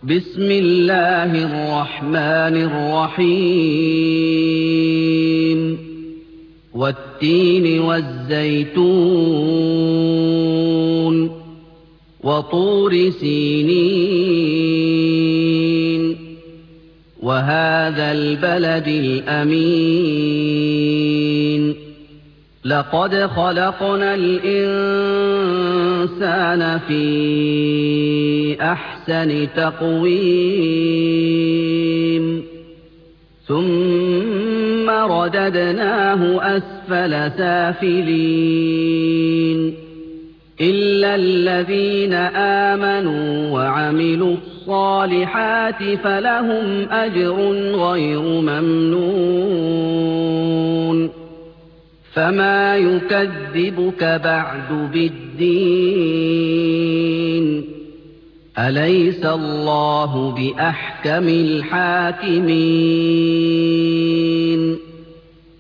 بسم الله الرحمن الرحيم والتين والزيتون وطور سينين وهذا البلد الأمين لقد خلقنا الإنسان في أحسن تقويم ثم رددناه أسفل سافلين إلا الذين آمنوا وعملوا الصالحات فلهم أجر غير ممنون فما يكذبك بعد بالدين أليس الله بأحكم الحاكمين